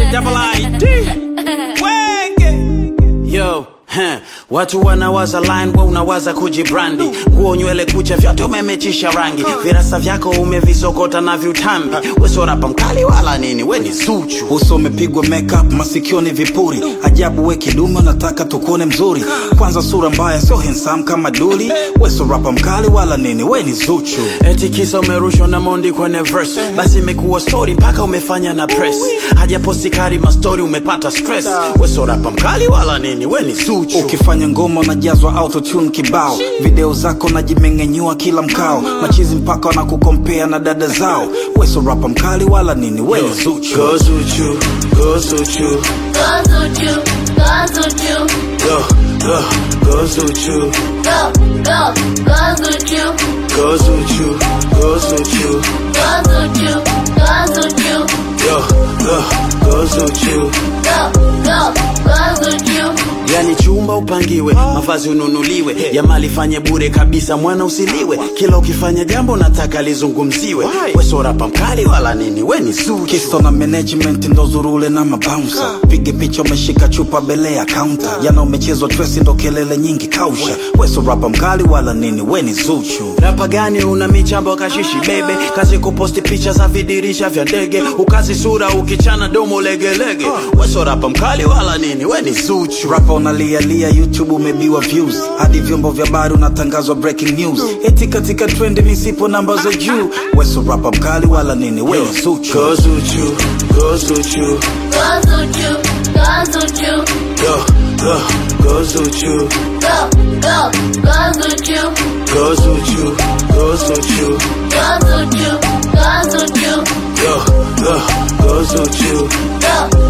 Double ID. Wenge. Yo. Watu wanawaza line, we unawaza kujibrandi. Nguo, nywele, kucha, vyote umemechisha rangi. Virasa vyako umevizokota na viutambi. We so rapa mkali wala nini, we ni Zuchu. Uso umepigwa makeup, masikioni vipuri. Ajabu we kidume, nataka tukone mzuri. Kwanza sura mbaya, sio handsome kama duli. We so rapa mkali wala nini, we ni Zuchu. Eti kisa umerushwa na Mondi kwenye verse, basi imekuwa story mpaka umefanya na press. Haja posti kari ma story umepata stress. We so rapa mkali wala nini, we ni Zuchu. Ukifanya ngoma unajazwa autotune kibao. Video zako najimengenyua kila mkao. Machizi mpaka na kukompea na dada zao. We so rapa mkali wala nini, we ni Zuchu. Go Zuchu, go Zuchu, go Zuchu, go Zuchu, go Zuchu, go Zuchu, go Zuchu, go Zuchu, go Zuchu, go Zuchu, go Zuchu, go Zuchu. Yani chumba upangiwe, mavazi ununuliwe, ya mali fanye bure kabisa, mwana usiliwe. Kila ukifanya jambo nataka lizungumziwe. We so rapa mkali wala nini, we ni Zuchu. Kisto na management ndo zurule na mabouncer. Pige picha umeshika chupa bele ya counter. Yana umechezwa dresi ndo kelele nyingi kausha. We so rapa mkali wala nini, we ni Zuchu. Rapa gani una michambo kashishi bebe? Kazi kuposti picha za vidirisha vya ndege. Ukazi sura ukichana domo legelege. We so rapa mkali wala nini, we ni Zuchu. Rapa unalia YouTube umebiwa views. Hadi vyombo vya habari unatangazwa breaking news. Eti katika trend misipo namba za juu. We so rapa mkali wala nini, we ni Zuchu. Go Zuchu, go Zuchu, Go Zuchu, go Zuchu, go Zuchu, go Zuchu, go Zuchu, go Zuchu, go Zuchu, go Zuchu, go Zuchu. go